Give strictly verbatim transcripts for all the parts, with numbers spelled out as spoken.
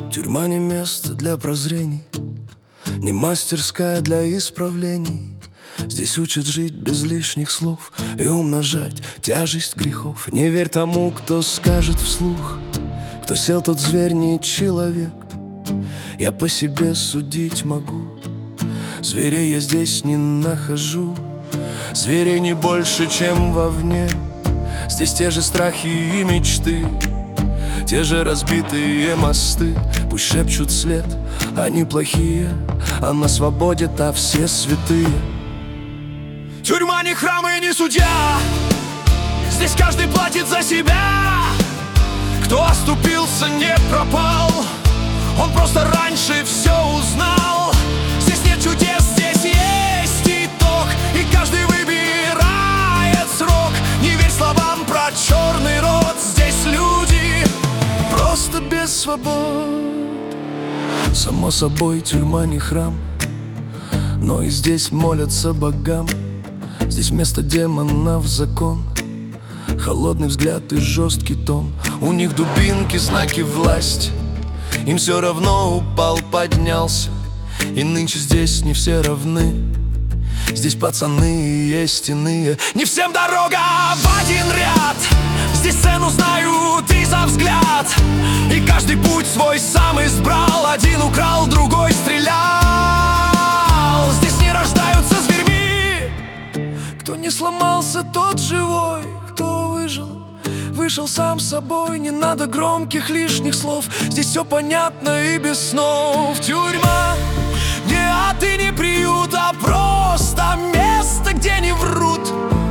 Тюрьма не место для прозрений, не мастерская для исправлений. Здесь учат жить без лишних слов и умножать тяжесть грехов. Не верь тому, кто скажет вслух: кто сел, тот зверь, не человек. Я по себе судить могу, зверей я здесь не нахожу. Зверей не больше, чем вовне. Здесь те же страхи и мечты, те же разбитые мосты. Пусть шепчут след, они плохие, а на свободе-то все святые. Тюрьма не храм и не судья, здесь каждый платит за себя. Кто оступился, не пропал, он просто раньше все узнал. Здесь нет чудес, здесь есть итог, и каждый выбирает срок. Не верь словам про черный рот, здесь люди просто без свобод. Само собой, тюрьма не храм, но и здесь молятся богам. Здесь место демонов закон, холодный взгляд и жесткий тон. У них дубинки, знаки власти, им все равно упал, поднялся. И нынче здесь не все равны, здесь пацаны есть иные. Не всем дорога в один ряд, здесь цену знают и за взгляд. И каждый путь свой сам избрал, один украл, другой стрелял. Здесь не рождаются зверьми, кто не сломался, тот живой. Кто выжил, вышел сам собой. Не надо громких лишних слов, здесь все понятно и без снов. Тюрьма не ад и не приют, а просто место, где не врут.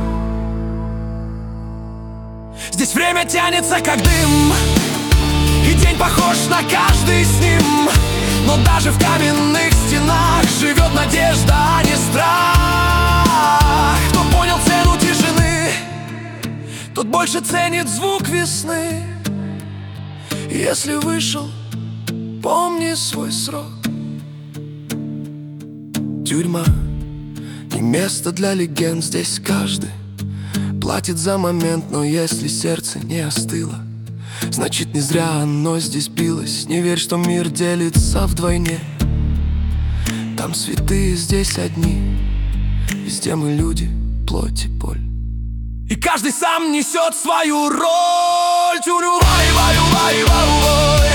Здесь время тянется, как дым, и день похож на каждый с ним. Но даже в каменных стенах живет надежда, а не страх. Кто понял цену тишины, тот больше ценит звук весны. Если вышел, помни свой срок. Тюрьма не место для легенд, здесь каждый платит за момент. Но если сердце не остыло, значит не зря оно здесь билось. Не верь, что мир делится вдвойне, там святые, здесь одни. Везде мы люди, плоть и боль, и каждый сам несет свою роль. Тюрьма,